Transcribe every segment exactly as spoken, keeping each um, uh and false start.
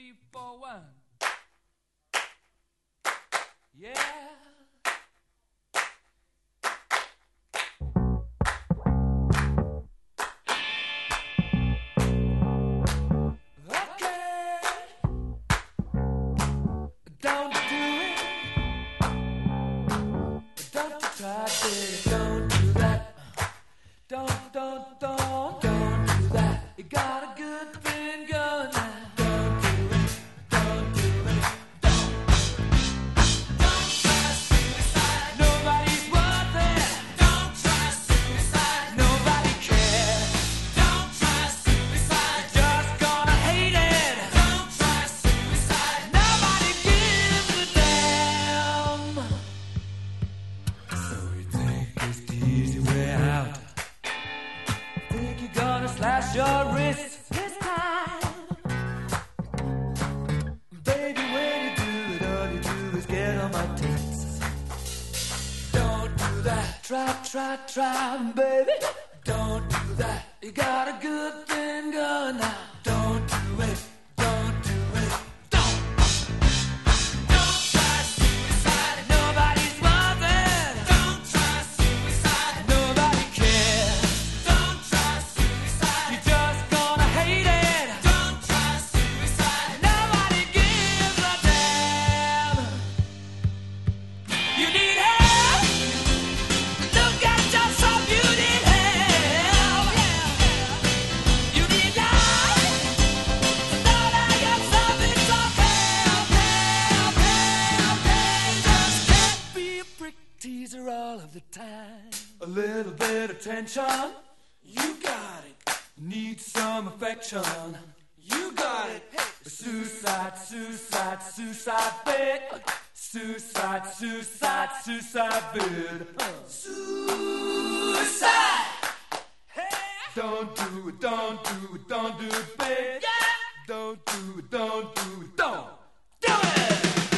three, four, one. Yeah. Try, try, baby. Don't do that. You got a good thing going now. Don't do it. Don't do it. Don't. Don't try suicide. Nobody's wanted. Don't try suicide. Nobody cares. Don't try suicide. You're just gonna hate it. Don't try suicide. Nobody gives a damn. You need help. Teaser all of the time. A little bit of tension. You got it. Need some affection. You got it. Hey. Suicide, suicide, suicide bid. Suicide, suicide, suicide bid. Suicide. Hey. Don't do it, don't do it, don't do it, babe. Yeah. Don't do it, don't do it, don't do it.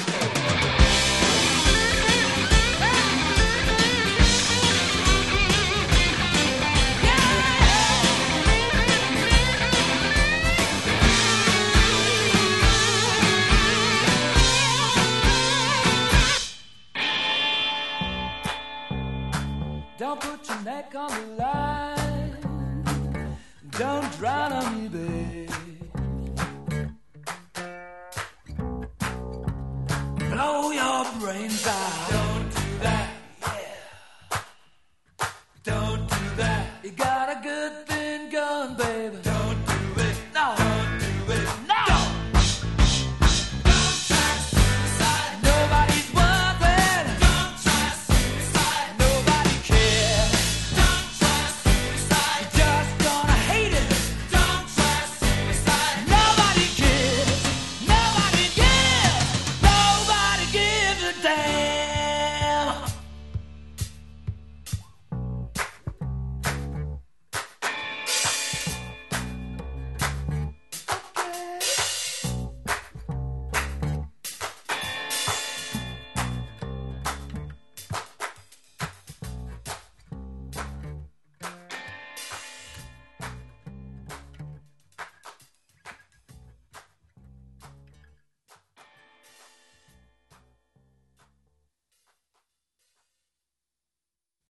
Don't put your neck on the line. Don't drown on me, babe.